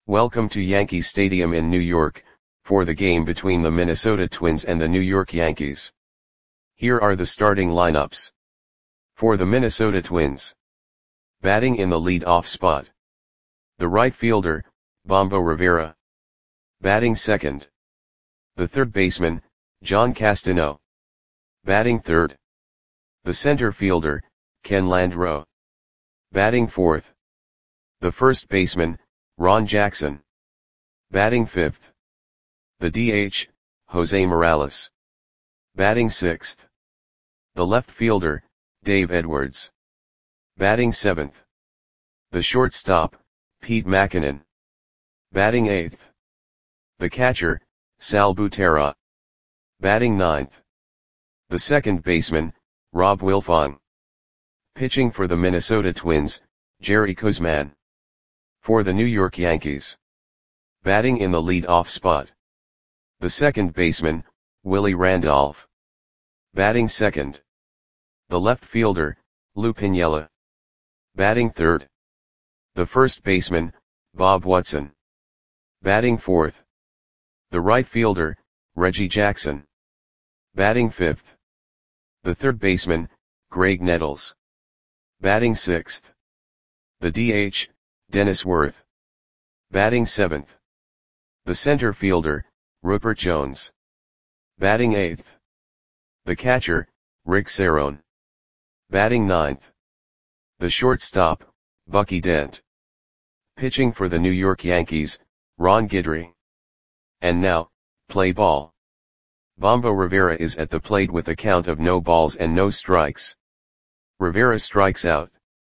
Welcome to Yankee Stadium in New York, for the game between the Minnesota Twins and the New York Yankees. Here are the starting lineups. For the Minnesota Twins. Batting in the lead-off spot. The right fielder, Bombo Rivera. Batting second. The third baseman, John Castano. Batting third. The center fielder, Ken Landreaux. Batting fourth. The first baseman, Ron Jackson. Batting fifth. The DH, Jose Morales. Batting sixth. The left fielder, Dave Edwards. Batting seventh. The shortstop, Pete Mackanin. Batting eighth. The catcher, Sal Butera. Batting ninth. The second baseman, Rob Wilfong. Pitching for the Minnesota Twins, Jerry Koosman. For the New York Yankees. Batting in the lead-off spot. The second baseman, Willie Randolph. Batting second. The left fielder, Lou Piniella. Batting third. The first baseman, Bob Watson. Batting fourth. The right fielder, Reggie Jackson. Batting fifth. The third baseman, Greg Nettles. Batting sixth. The DH, Dennis Worth. Batting seventh. The center fielder, Rupert Jones. Batting eighth. The catcher, Rick Cerone. Batting ninth. The shortstop, Bucky Dent. Pitching for the New York Yankees, Ron Guidry. And now, play ball. Bombo Rivera is at the plate with a count of no balls and no strikes. Rivera strikes out.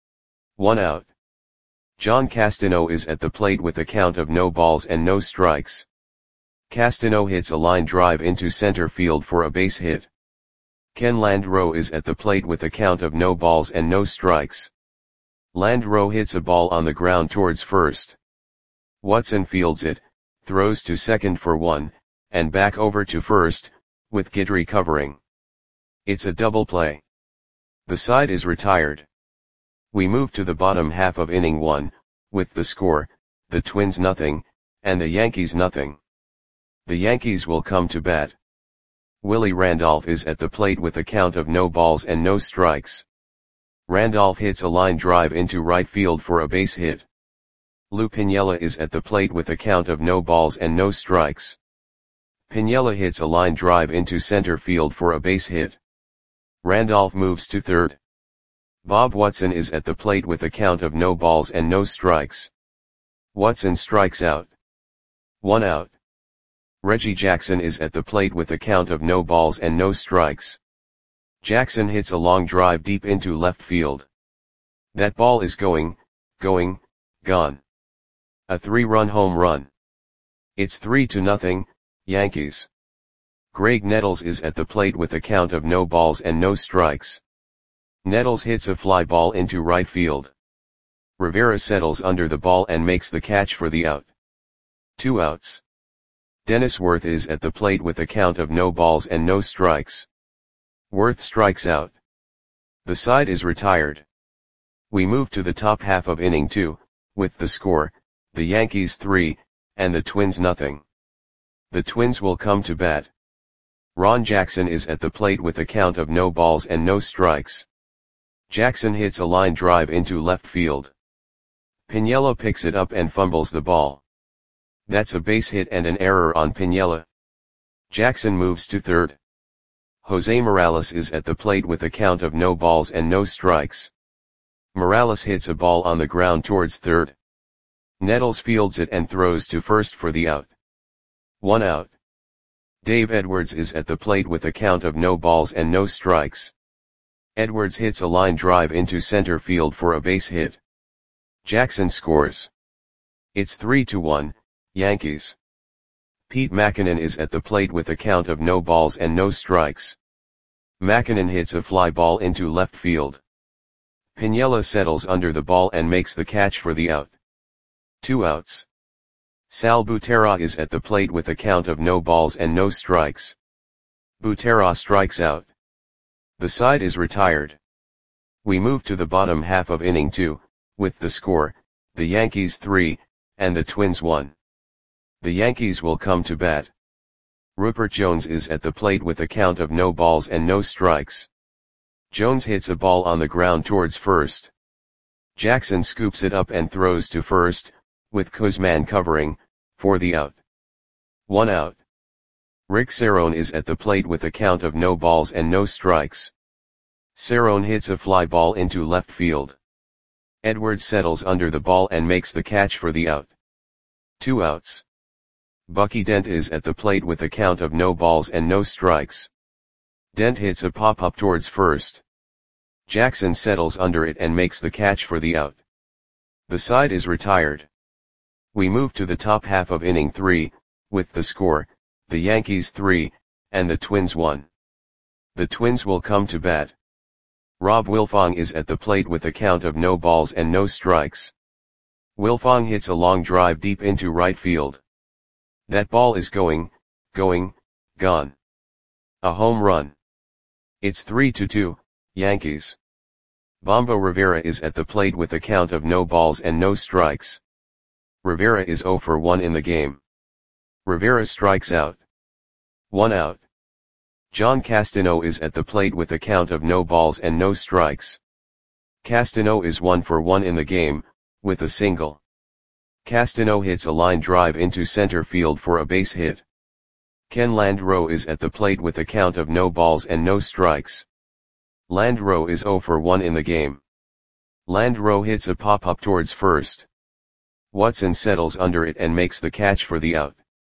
1 out. John Castano is at the plate with a count of no balls and no strikes. Castano hits a line drive into center field for a base hit. Ken Landreaux is at the plate with a count of no balls and no strikes. Landreaux hits a ball on the ground towards first. Watson fields it, throws to second for 1, and back over to first, with Guidry covering. It's a double play. The side is retired. We move to the bottom half of inning 1, with the score, the Twins nothing, and the Yankees nothing. The Yankees will come to bat. Willie Randolph is at the plate with a count of no balls and no strikes. Randolph hits a line drive into right field for a base hit. Lou Piniella is at the plate with a count of no balls and no strikes. Piniella hits a line drive into center field for a base hit. Randolph moves to third. Bob Watson is at the plate with a count of no balls and no strikes. Watson strikes out. 1 out. Reggie Jackson is at the plate with a count of no balls and no strikes. Jackson hits a long drive deep into left field. That ball is gone. A 3-run home run. It's 3-0, Yankees. Greg Nettles is at the plate with a count of no balls and no strikes. Nettles hits a fly ball into right field. Rivera settles under the ball and makes the catch for the out. 2 outs. Dennis Worth is at the plate with a count of no balls and no strikes. Worth strikes out. The side is retired. We move to the top half of inning 2, with the score, the Yankees 3, and the Twins nothing. The Twins will come to bat. Ron Jackson is at the plate with a count of no balls and no strikes. Jackson hits a line drive into left field. Piniella picks it up and fumbles the ball. That's a base hit and an error on Piniella. Jackson moves to third. Jose Morales is at the plate with a count of no balls and no strikes. Morales hits a ball on the ground towards third. Nettles fields it and throws to first for the out. 1 out. Dave Edwards is at the plate with a count of no balls and no strikes. Edwards hits a line drive into center field for a base hit. Jackson scores. It's 3-1, Yankees. Pete Mackanin is at the plate with a count of no balls and no strikes. Mackanin hits a fly ball into left field. Piniella settles under the ball and makes the catch for the out. 2 outs. Sal Butera is at the plate with a count of no balls and no strikes. Butera strikes out. The side is retired. We move to the bottom half of inning 2, with the score, the Yankees 3, and the Twins 1. The Yankees will come to bat. Rupert Jones is at the plate with a count of no balls and no strikes. Jones hits a ball on the ground towards first. Jackson scoops it up and throws to first, with Kuzman covering, for the out. 1 out. Rick Cerrone is at the plate with a count of no balls and no strikes. Cerrone hits a fly ball into left field. Edwards settles under the ball and makes the catch for the out. 2 outs. Bucky Dent is at the plate with a count of no balls and no strikes. Dent hits a pop-up towards first. Jackson settles under it and makes the catch for the out. The side is retired. We move to the top half of inning 3, with the score, the Yankees 3, and the Twins 1. The Twins will come to bat. Rob Wilfong is at the plate with a count of no balls and no strikes. Wilfong hits a long drive deep into right field. That ball is gone. A home run. It's 3-2, Yankees. Bombo Rivera is at the plate with a count of no balls and no strikes. Rivera is 0 for 1 in the game. Rivera strikes out. 1 out. John Castano is at the plate with a count of no balls and no strikes. Castano is 1 for 1 in the game, with a single. Castano hits a line drive into center field for a base hit. Ken Landreau is at the plate with a count of no balls and no strikes. Landreau is 0 for 1 in the game. Landreau hits a pop-up towards first. Watson settles under it and makes the catch for the out.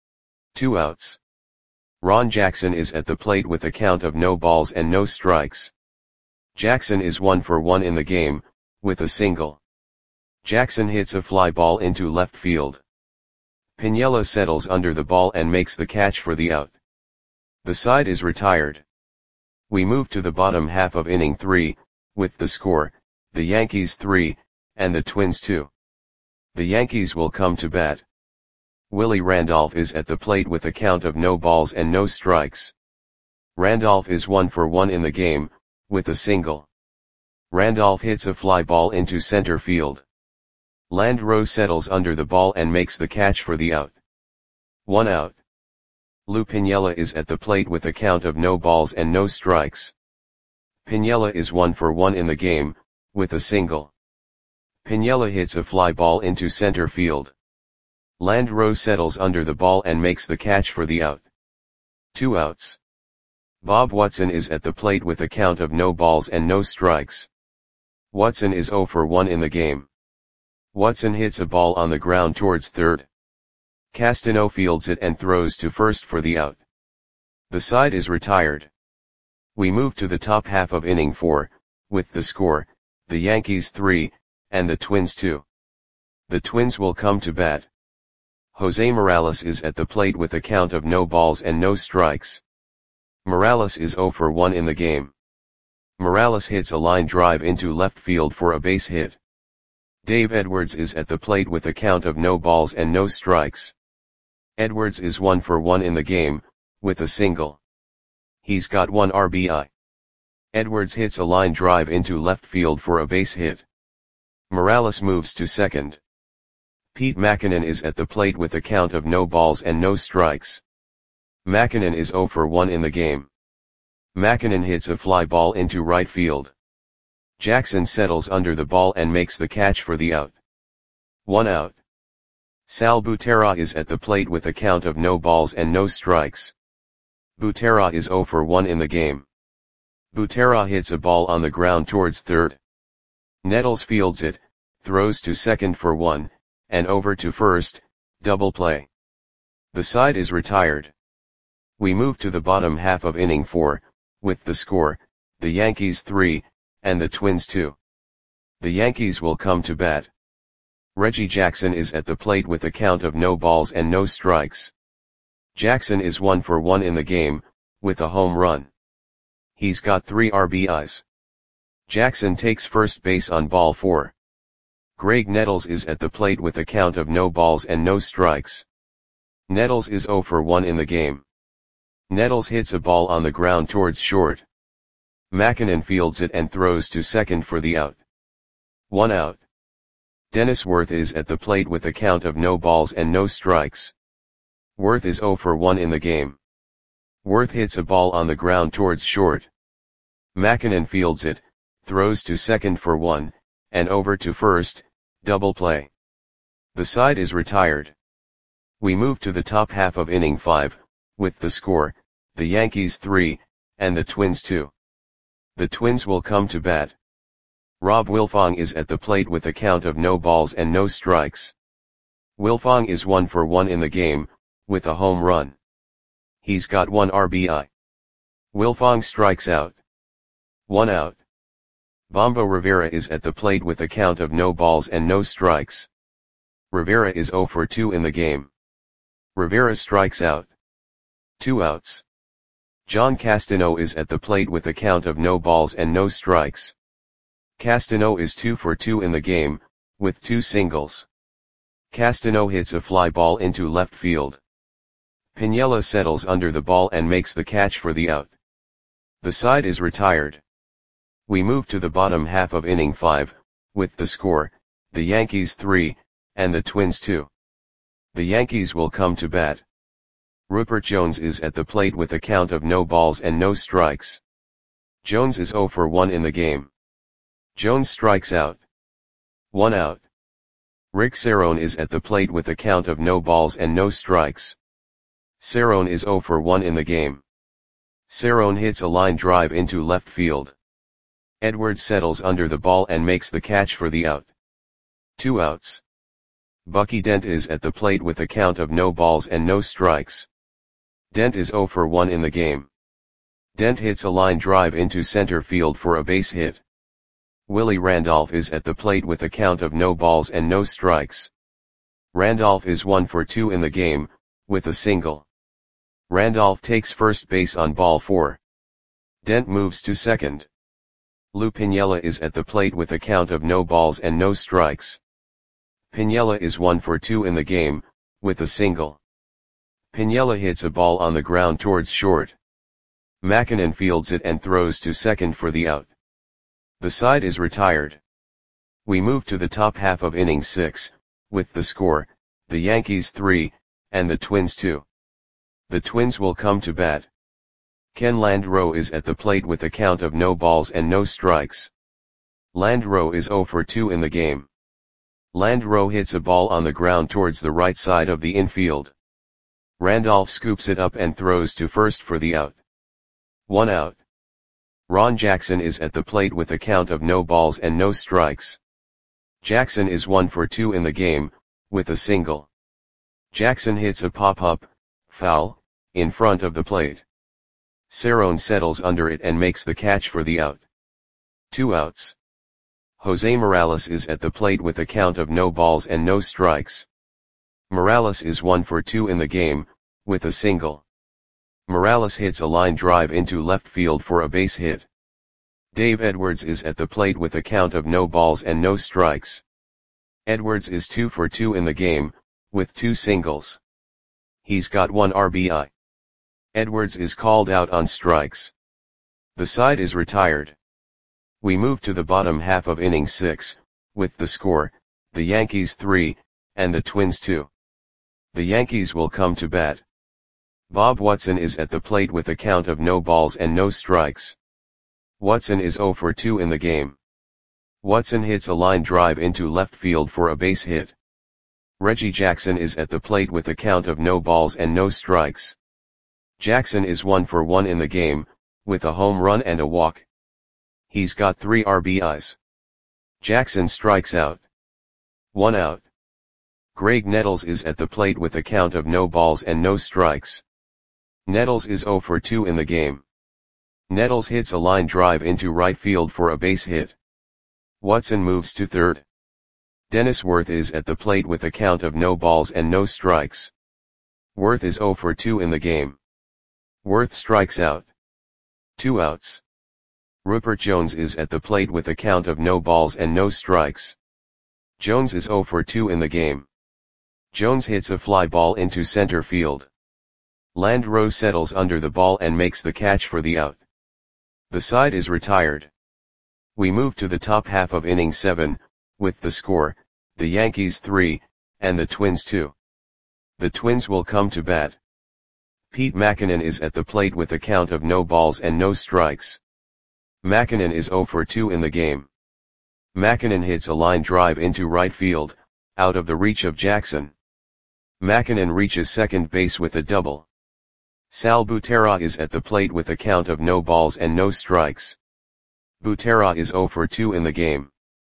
2 outs. Ron Jackson is at the plate with a count of no balls and no strikes. Jackson is 1 for 1 in the game, with a single. Jackson hits a fly ball into left field. Piniella settles under the ball and makes the catch for the out. The side is retired. We move to the bottom half of inning 3, with the score, the Yankees 3, and the Twins 2. The Yankees will come to bat. Willie Randolph is at the plate with a count of no balls and no strikes. Randolph is 1 for 1 in the game, with a single. Randolph hits a fly ball into center field. Landreau settles under the ball and makes the catch for the out. 1 out. Lou Piniella is at the plate with a count of no balls and no strikes. Piniella is 1 for 1 in the game, with a single. Piniella hits a fly ball into center field. Landreau settles under the ball and makes the catch for the out. 2 outs. Bob Watson is at the plate with a count of no balls and no strikes. Watson is 0 for 1 in the game. Watson hits a ball on the ground towards third. Castano fields it and throws to first for the out. The side is retired. We move to the top half of inning 4, with the score, the Yankees 3, and the Twins 2. The Twins will come to bat. Jose Morales is at the plate with a count of no balls and no strikes. Morales is 0 for 1 in the game. Morales hits a line drive into left field for a base hit. Dave Edwards is at the plate with a count of no balls and no strikes. Edwards is 1 for 1 in the game, with a single. He's got 1 RBI. Edwards hits a line drive into left field for a base hit. Morales moves to second. Pete Mackinnon is at the plate with a count of no balls and no strikes. Mackinnon is 0 for 1 in the game. Mackinnon hits a fly ball into right field. Jackson settles under the ball and makes the catch for the out. 1 out. Sal Butera is at the plate with a count of no balls and no strikes. Butera is 0 for 1 in the game. Butera hits a ball on the ground towards third. Nettles fields it, throws to second for 1, and over to first, double play. The side is retired. We move to the bottom half of inning 4, with the score, the Yankees 3, and the Twins 2. The Yankees will come to bat. Reggie Jackson is at the plate with a count of no balls and no strikes. Jackson is 1 for 1 in the game, with a home run. He's got 3 RBIs. Jackson takes first base on ball 4. Greg Nettles is at the plate with a count of no balls and no strikes. Nettles is 0 for 1 in the game. Nettles hits a ball on the ground towards short. Mackinnon fields it and throws to second for the out. 1 out. Dennis Worth is at the plate with a count of no balls and no strikes. Worth is 0 for 1 in the game. Worth hits a ball on the ground towards short. Mackinnon fields it, throws to second for 1, and over to first, double play. The side is retired. We move to the top half of inning 5, with the score, the Yankees 3, and the Twins 2. The Twins will come to bat. Rob Wilfong is at the plate with a count of no balls and no strikes. Wilfong is 1 for 1 in the game, with a home run. He's got 1 RBI. Wilfong strikes out. 1 out. Bombo Rivera is at the plate with a count of no balls and no strikes. Rivera is 0 for 2 in the game. Rivera strikes out. 2 outs. John Castano is at the plate with a count of no balls and no strikes. Castano is 2 for 2 in the game, with 2 singles. Castano hits a fly ball into left field. Piniella settles under the ball and makes the catch for the out. The side is retired. We move to the bottom half of inning 5, with the score, the Yankees 3, and the Twins 2. The Yankees will come to bat. Rupert Jones is at the plate with a count of no balls and no strikes. Jones is 0 for 1 in the game. Jones strikes out. 1 out. Rick Cerrone is at the plate with a count of no balls and no strikes. Cerrone is 0 for 1 in the game. Cerrone hits a line drive into left field. Edwards settles under the ball and makes the catch for the out. 2 outs. Bucky Dent is at the plate with a count of no balls and no strikes. Dent is 0 for 1 in the game. Dent hits a line drive into center field for a base hit. Willie Randolph is at the plate with a count of no balls and no strikes. Randolph is 1 for 2 in the game, with a single. Randolph takes first base on ball 4. Dent moves to second. Lou Piniella is at the plate with a count of no balls and no strikes. Piniella is 1 for 2 in the game, with a single. Piniella hits a ball on the ground towards short. Mackinnon fields it and throws to second for the out. The side is retired. We move to the top half of inning 6, with the score, the Yankees 3, and the Twins 2. The Twins will come to bat. Ken Landreau is at the plate with a count of no balls and no strikes. Landreau is 0 for 2 in the game. Landreau hits a ball on the ground towards the right side of the infield. Randolph scoops it up and throws to first for the out. 1 out. Ron Jackson is at the plate with a count of no balls and no strikes. Jackson is 1 for 2 in the game, with a single. Jackson hits a pop-up, foul, in front of the plate. Cerrone settles under it and makes the catch for the out. 2 outs. Jose Morales is at the plate with a count of no balls and no strikes. Morales is 1 for 2 in the game, with a single. Morales hits a line drive into left field for a base hit. Dave Edwards is at the plate with a count of no balls and no strikes. Edwards is 2 for 2 in the game, with 2 singles. He's got 1 RBI. Edwards is called out on strikes. The side is retired. We move to the bottom half of inning 6, with the score, the Yankees 3, and the Twins 2. The Yankees will come to bat. Bob Watson is at the plate with a count of no balls and no strikes. Watson is 0 for 2 in the game. Watson hits a line drive into left field for a base hit. Reggie Jackson is at the plate with a count of no balls and no strikes. Jackson is 1 for 1 in the game, with a home run and a walk. He's got 3 RBIs. Jackson strikes out. 1 out. Greg Nettles is at the plate with a count of no balls and no strikes. Nettles is 0 for 2 in the game. Nettles hits a line drive into right field for a base hit. Watson moves to third. Dennis Worth is at the plate with a count of no balls and no strikes. Worth is 0 for 2 in the game. Worth strikes out. 2 outs. Rupert Jones is at the plate with a count of no balls and no strikes. Jones is 0 for 2 in the game. Jones hits a fly ball into center field. Landreau settles under the ball and makes the catch for the out. The side is retired. We move to the top half of inning 7, with the score, the Yankees 3, and the Twins 2. The Twins will come to bat. Pete Mackinnon is at the plate with a count of no balls and no strikes. Mackinnon is 0 for 2 in the game. Mackinnon hits a line drive into right field, out of the reach of Jackson. Mackinnon reaches second base with a double. Sal Butera is at the plate with a count of no balls and no strikes. Butera is 0 for 2 in the game.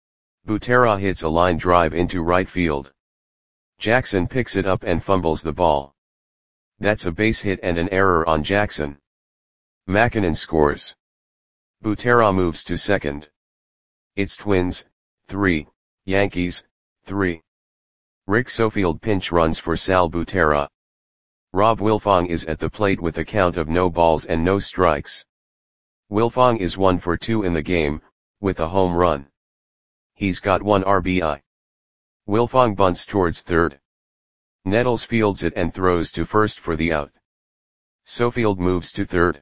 Butera hits a line drive into right field. Jackson picks it up and fumbles the ball. That's a base hit and an error on Jackson. Mackinnon scores. Butera moves to second. It's Twins, 3, Yankees, 3. Rick Sofield pinch runs for Sal Butera. Rob Wilfong is at the plate with a count of no balls and no strikes. Wilfong is 1 for 2 in the game, with a home run. He's got 1 RBI. Wilfong bunts towards third. Nettles fields it and throws to first for the out. Sofield moves to third.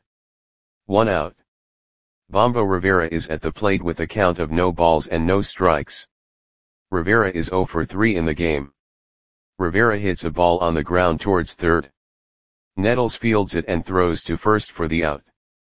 1 out. Bombo Rivera is at the plate with a count of no balls and no strikes. Rivera is 0 for 3 in the game. Rivera hits a ball on the ground towards third. Nettles fields it and throws to first for the out.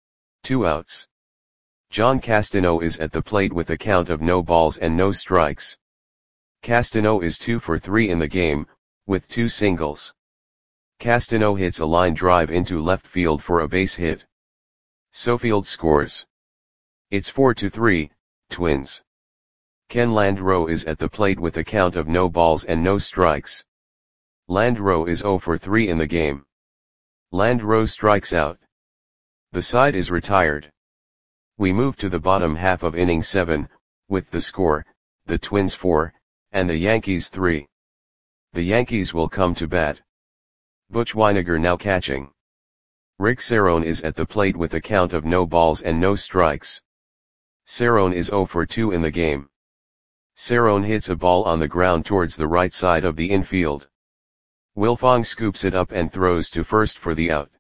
2 outs. John Castano is at the plate with a count of no balls and no strikes. Castano is 2 for 3 in the game, with 2 singles. Castano hits a line drive into left field for a base hit. Sofield scores. It's 4-3, Twins. Ken Landreau is at the plate with a count of no balls and no strikes. Landreau is 0 for 3 in the game. Landreau strikes out. The side is retired. We move to the bottom half of inning 7, with the score, the Twins 4, and the Yankees 3. The Yankees will come to bat. Butch Wynegar now catching. Rick Cerrone is at the plate with a count of no balls and no strikes. Cerrone is 0 for 2 in the game. Cerrone hits a ball on the ground towards the right side of the infield. Wilfong scoops it up and throws to first for the out.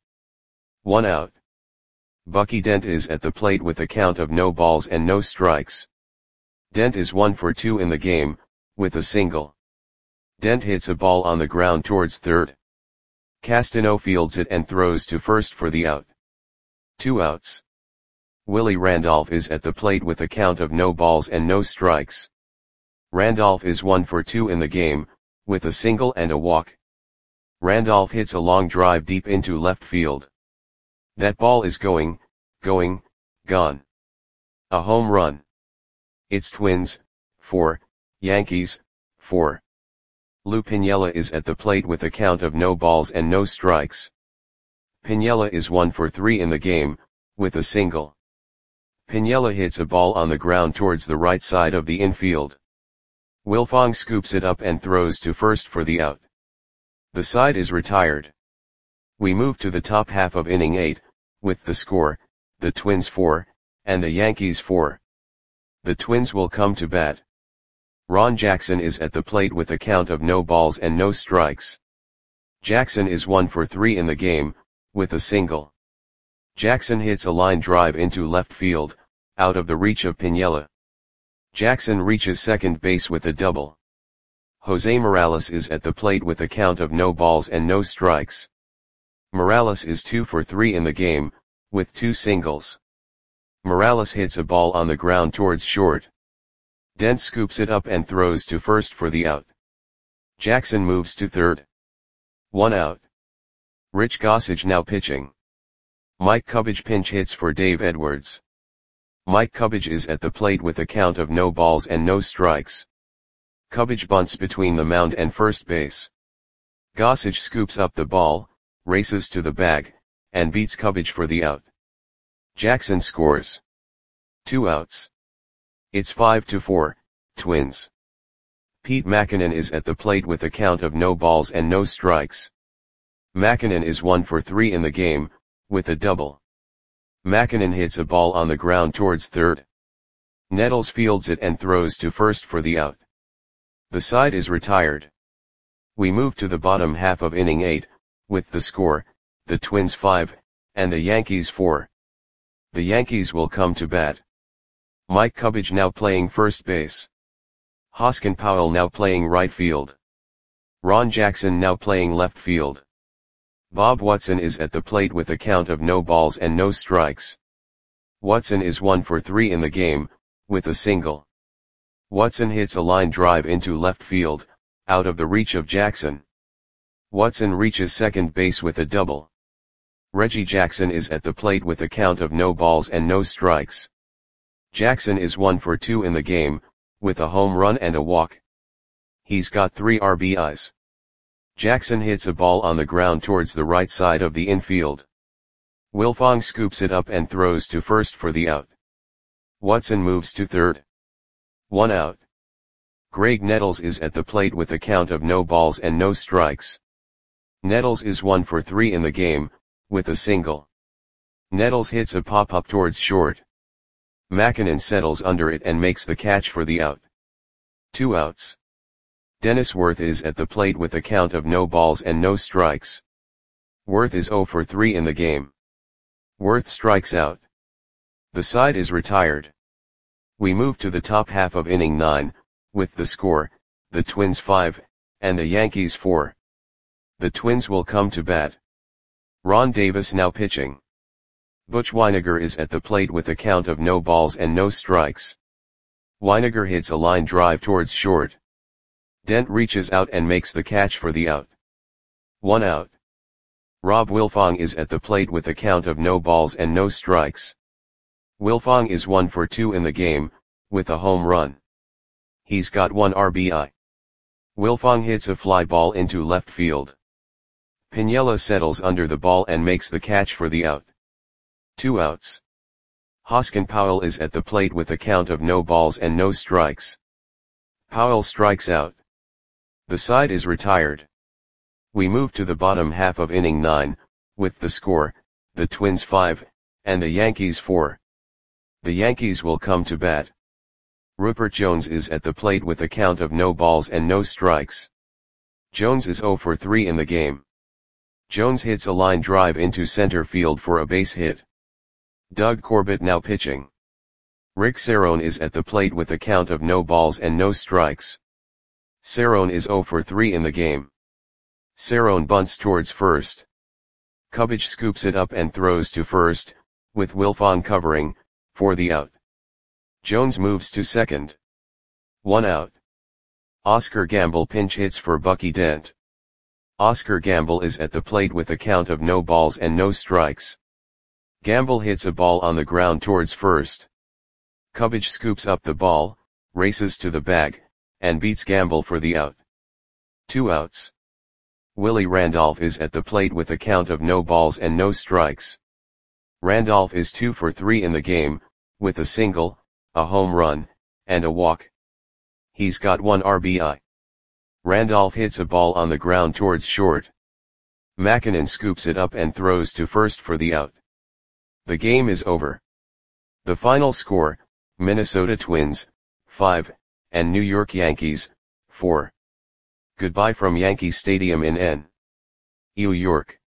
1 out. Bucky Dent is at the plate with a count of no balls and no strikes. Dent is 1 for 2 in the game, with a single. Dent hits a ball on the ground towards third. Castano fields it and throws to first for the out. 2 outs. Willie Randolph is at the plate with a count of no balls and no strikes. Randolph is 1 for 2 in the game, with a single and a walk. Randolph hits a long drive deep into left field. That ball is gone. A home run. It's Twins, 4, Yankees, 4. Lou Piniella is at the plate with a count of no balls and no strikes. Piniella is 1 for 3 in the game, with a single. Piniella hits a ball on the ground towards the right side of the infield. Wilfong scoops it up and throws to first for the out. The side is retired. We move to the top half of inning 8, with the score, the Twins 4, and the Yankees 4. The Twins will come to bat. Ron Jackson is at the plate with a count of no balls and no strikes. Jackson is 1 for 3 in the game, with a single. Jackson hits a line drive into left field, out of the reach of Piniella. Jackson reaches second base with a double. Jose Morales is at the plate with a count of no balls and no strikes. Morales is 2 for 3 in the game, with 2 singles. Morales hits a ball on the ground towards short. Dent scoops it up and throws to first for the out. Jackson moves to third. 1 out. Rich Gossage now pitching. Mike Cubbage pinch hits for Dave Edwards. Mike Cubbage is at the plate with a count of no balls and no strikes. Cubbage bunts between the mound and first base. Gossage scoops up the ball, races to the bag, and beats Cubbage for the out. Jackson scores. 2 outs. It's 5-4, Twins. Pete Mackinnon is at the plate with a count of no balls and no strikes. Mackinnon is 1 for 3 in the game, with a double. Mackinnon hits a ball on the ground towards third. Nettles fields it and throws to first for the out. The side is retired. We move to the bottom half of inning 8, with the score, the Twins 5, and the Yankees 4. The Yankees will come to bat. Mike Cubbage now playing first base. Hoskin Powell now playing right field. Ron Jackson now playing left field. Bob Watson is at the plate with a count of no balls and no strikes. Watson is 1 for 3 in the game, with a single. Watson hits a line drive into left field, out of the reach of Jackson. Watson reaches second base with a double. Reggie Jackson is at the plate with a count of no balls and no strikes. Jackson is 1 for 2 in the game, with a home run and a walk. He's got 3 RBIs. Jackson hits a ball on the ground towards the right side of the infield. Wilfong scoops it up and throws to first for the out. Watson moves to third. 1 out. Greg Nettles is at the plate with a count of no balls and no strikes. Nettles is 1 for 3 in the game, with a single. Nettles hits a pop-up towards short. McKinnon settles under it and makes the catch for the out. 2 outs. Dennis Worth is at the plate with a count of no balls and no strikes. Worth is 0 for 3 in the game. Worth strikes out. The side is retired. We move to the top half of inning 9, with the score, the Twins 5, and the Yankees 4. The Twins will come to bat. Ron Davis now pitching. Butch Wynegar is at the plate with a count of no balls and no strikes. Wynegar hits a line drive towards short. Dent reaches out and makes the catch for the out. 1 out. Rob Wilfong is at the plate with a count of no balls and no strikes. Wilfong is 1 for 2 in the game, with a home run. He's got 1 RBI. Wilfong hits a fly ball into left field. Piniella settles under the ball and makes the catch for the out. 2 outs. Hoskin Powell is at the plate with a count of no balls and no strikes. Powell strikes out. The side is retired. We move to the bottom half of inning 9, with the score, the Twins 5, and the Yankees 4. The Yankees will come to bat. Rupert Jones is at the plate with a count of no balls and no strikes. Jones is 0 for 3 in the game. Jones hits a line drive into center field for a base hit. Doug Corbett now pitching. Rick Cerrone is at the plate with a count of no balls and no strikes. Cerrone is 0 for 3 in the game. Cerrone bunts towards first. Kubic scoops it up and throws to first, with Wilfong covering, for the out. Jones moves to second. 1 out. Oscar Gamble pinch hits for Bucky Dent. Oscar Gamble is at the plate with a count of no balls and no strikes. Gamble hits a ball on the ground towards first. Kubic scoops up the ball, races to the bag, and beats Gamble for the out. 2 outs. Willie Randolph is at the plate with a count of no balls and no strikes. Randolph is 2 for 3 in the game, with a single, a home run, and a walk. He's got 1 RBI. Randolph hits a ball on the ground towards short. McKinnon scoops it up and throws to first for the out. The game is over. The final score, Minnesota Twins, 5, and New York Yankees, 4. Goodbye from Yankee Stadium in New York.